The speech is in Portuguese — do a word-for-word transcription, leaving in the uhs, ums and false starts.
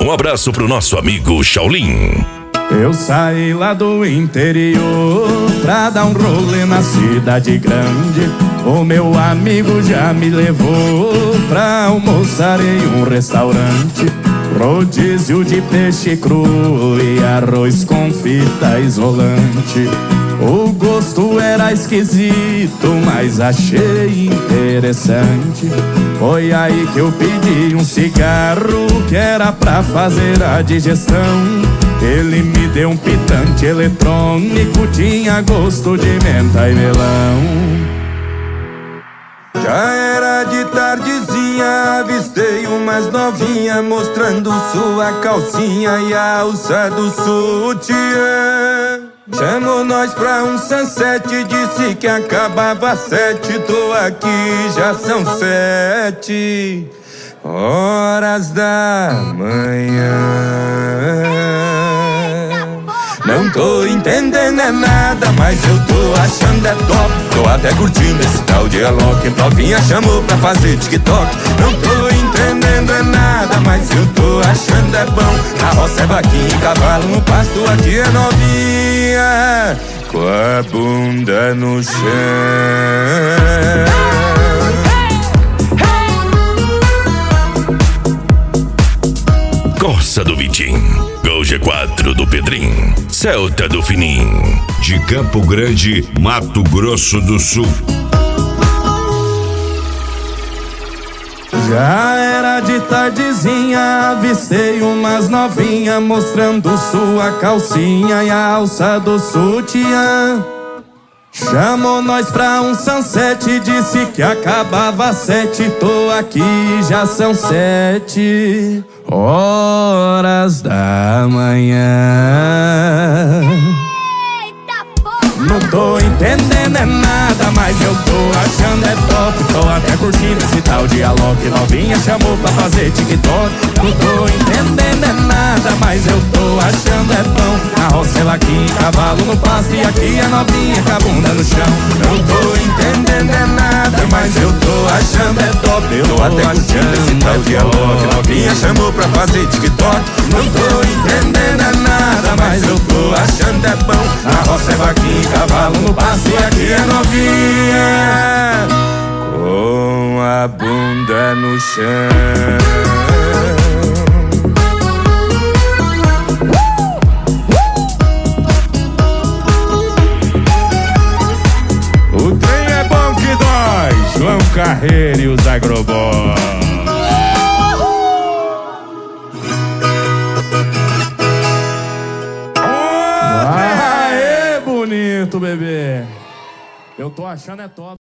Um abraço pro nosso amigo Shaolin. Eu saí lá do interior pra dar um rolê na cidade grande. O meu amigo já me levou pra almoçar em um restaurante. Rodízio de peixe cru e arroz com fita isolante. O gosto era esquisito, mas achei interessante. Foi aí que eu pedi um cigarro que era pra fazer a digestão. Ele me deu um pitante eletrônico, tinha gosto de menta e melão. Já era de tardezinha, avistei umas novinha mostrando sua calcinha e a alça do sutiã. Chamou nós pra um sunset, disse que acabava às sete. Tô aqui, já são sete horas da manhã. Não tô entendendo é nada, mas eu tô achando é top. Tô até curtindo esse tal de Alok. Novinha chamou pra fazer TikTok. Não tô entendendo é nada, mas eu tô achando é bom. Na roça é vaquinha, cavalo no pasto, aqui é novinha com a bunda no chão. Corsa do Vitinho, Gol G quatro do Pedrinho, Celta do Fininho, de Campo Grande, Mato Grosso do Sul. Já era de tardezinha, avistei umas novinha mostrando sua calcinha e a alça do sutiã. Chamou nós pra um sunset, disse que acabava às sete. Tô aqui, já são sete horas da manhã. Não tô entendendo é nada, mas eu tô achando é top. Tô até curtindo esse tal de Alok. Novinha chamou pra fazer TikTok. Não tô entendendo é nada, mas eu tô achando é bom. Na roça é vaquinha, cavalo no pasto, e aqui é novinha com a bunda no chão. Não tô entendendo é nada, mas eu tô achando é top. Eu tô até curtindo esse tal de Alok. Novinha chamou pra fazer TikTok. Não tô entendendo é nada, mas eu tô achando é bom. Na roça é vaquinha, cavalo no pasto, e aqui é novinha com a bunda no chão. O trem é bom que dói, João Carreiro e os Agroboys. Aê, bonito, bebê. Eu tô achando é top.